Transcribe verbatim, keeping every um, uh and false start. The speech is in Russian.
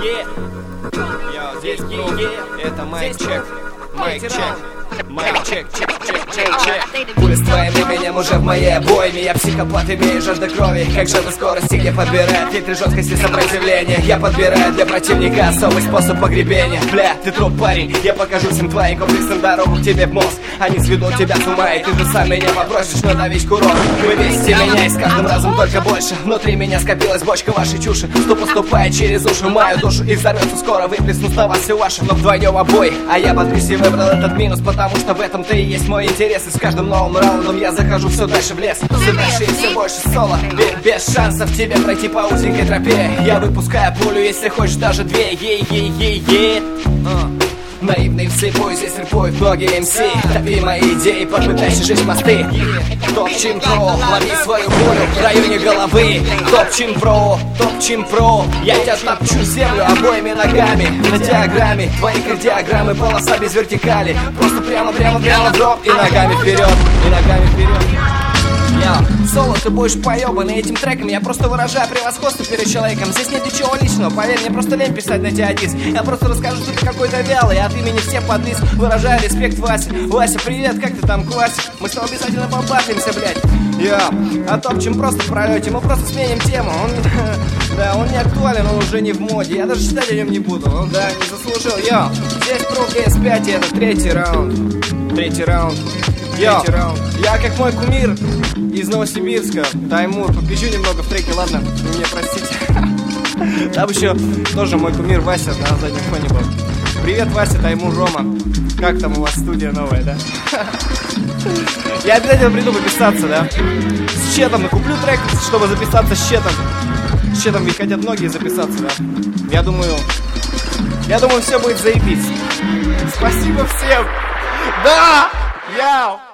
Йо, здесь е, это майк чек, майк чек. Майк чек, чек, чек, чек, чек. Пуля с твоим именем уже в моей обойме. Я психопат, имею жажда крови. Как жажда скорости, где подбирает фильтры жесткости сопротивления. Я подбираю для противника особый способ погребения. Бля, ты труп, парень, я покажу всем твоим комплексом дорогу к тебе в мозг. Они сведут тебя с ума, и ты же сам меня попросишь надавить курок. Вы весите меня, и с каждым разом только больше. Внутри меня скопилась бочка вашей чуши, что поступает через уши в мою душу. И взорвется скоро, выплеснут на вас все ваше. Но вдвоем обои, а я под и выбрал этот минус, потому что в этом-то и есть мой интерес. И с каждым новым раундом я захожу все дальше в лес. Все дальше и все больше соло. Без шансов тебе пройти по узенькой тропе. Я выпускаю пулю, если хочешь даже две. Ей-ей-ей-ей. Наивный вслепую, здесь рэпуют многие эм си. Топи мои идеи, попытайся жечь мосты. Топ-чин про, лови свою пулю в районе головы. Топ-чин про, топ-чин про. Я тебя топчу землю обоими ногами. На диаграмме, твои кардиограммы, полоса без вертикали. Просто прямо-прямо-прямо в дроп. И ногами вперед, и ногами вперед. Yo, соло, ты будешь поебанный этим треком. Я просто выражаю превосходство перед человеком. Здесь нет ничего личного, поверь, мне просто лень писать на тебя диск. Я просто расскажу, что ты какой-то вялый. От имени всех подлиз выражаю респект Васе. Вася, привет, как ты там, классик? Мы с тобой обязательно побатлимся, блядь. Йо, а топчем просто в пролете. Мы просто сменим тему. Он, да, он не актуален, он уже не в моде. Я даже читать о нем не буду, он, да, не заслужил. Йо, здесь про эс пять, и это третий раунд. Третий раунд. Йо, я как мой кумир из Новосибирска, Таймур, попищу немного в треке, ладно? Вы меня простите. Там еще тоже мой кумир Вася на заднем фоне был. Привет, Вася, Таймур, Рома. Как там у вас студия новая, да? Я обязательно приду пописаться, да? С Четом, куплю трек, чтобы записаться с Четом. С Четом ведь хотят многие записаться, да? Я думаю, я думаю, все будет заебись. Спасибо всем. Да! Яу!